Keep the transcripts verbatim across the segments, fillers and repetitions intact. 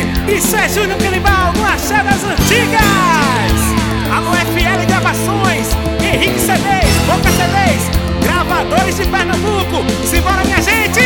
Isso é Júnior Canibal no Axé das Antigas. Alô F L Gravações, Henrique C Ds, Boca C Ds, gravadores de Pernambuco. Simbora, minha gente!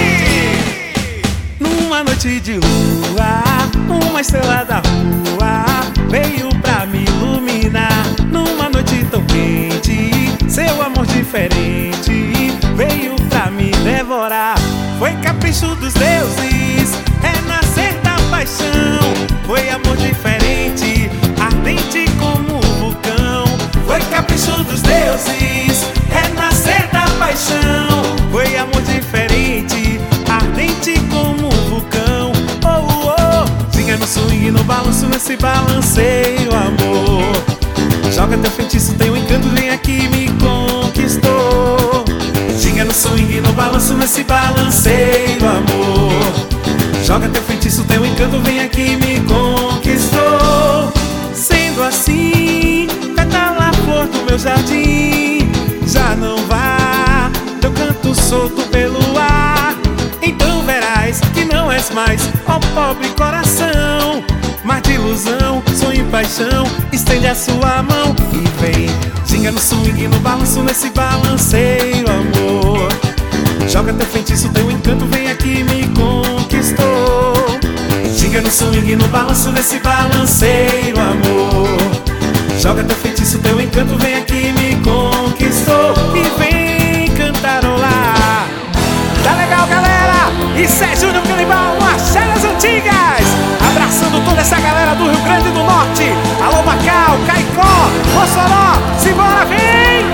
Numa noite de lua, uma estrela da rua veio pra me iluminar. Numa noite tão quente, seu amor diferente veio pra me devorar. Foi capricho dos deuses, renascer da paixão. Foi amor diferente, ardente como um vulcão. Foi capricho dos deuses, renascer da paixão. Foi amor diferente, ardente como um vulcão. Oh, oh, oh. Ginga no swing, no balanço, nesse balanceio, amor. Joga teu feitiço, tem um encanto, vem aqui, me conquistou. Ginga no swing, no balanço, nesse balanceio, amor. Joga teu feitiço, tem um encanto, vem aqui, me conquistou. Sendo assim, pétala flor do meu jardim, já não vá, teu canto solto pelo ar. Então verás que não és mais, ó pobre coração. Mar de ilusão, sonho e paixão, estende a sua mão e vem. Ginga no swing, no balanço, nesse balanceio, amor. Joga teu feitiço, teu encanto, vem aqui, me conquistou. Ginga no swing, no balanço, nesse balanceio, amor. Joga teu feitiço, teu encanto, vem aqui, me conquistou. E vem cantarolar. Tá legal, galera? Isso é Júnior Canibal no Axé das Antigas. Abraçando toda essa galera do Rio Grande do Norte. Alô Macau, Caicó, Mossoró, simbora, vem!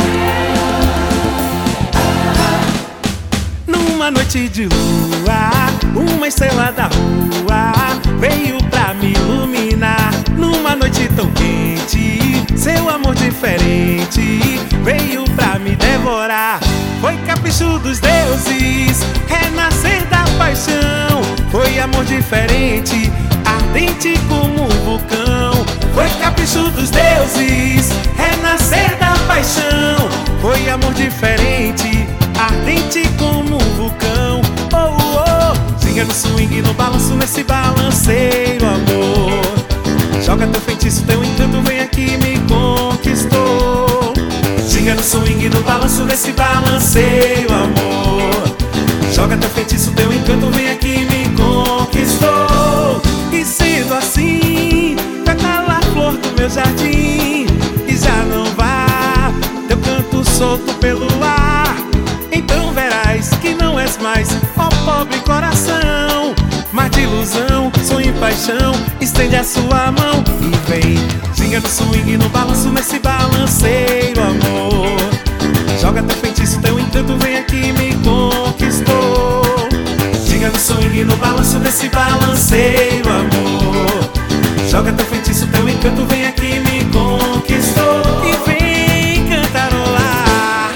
Numa noite de lua, uma estrela da rua veio pra me iluminar. Numa noite tão quente, seu amor diferente veio pra me devorar. Foi capricho dos deuses, renascer da paixão. Foi amor diferente, ardente como um vulcão. Foi capricho dos deuses, renascer da paixão. Foi amor diferente, ardente como um vulcão. Oh, oh, oh. Ginga no swing, no balanço, nesse balanceio, amor. Joga teu feitiço, teu encanto, vem aqui, me conquistou. Ginga no swing, no balanço, nesse balanceio, amor. Joga teu feitiço, teu encanto, vem aqui, me conquistou. E sendo assim, pétala flor do meu jardim, e já não vá, teu canto solto pelo ar. Então verás que não és mais, ó pobre coração. Mar de ilusão, sonho e paixão, estende a sua mão e vem. Ginga no swing, no balanço, nesse balanceio, amor. Joga teu feitiço, teu encanto, vem aqui, me conquistou. Ginga no swing, no balanço, nesse balanceio, amor. Joga teu feitiço, teu encanto, vem aqui, me conquistou. E vem cantarolar.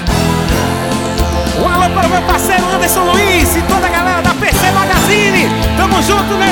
Um alô para o meu parceiro Anderson Luiz e toda a galera da P C Magazine. Tamo junto, né?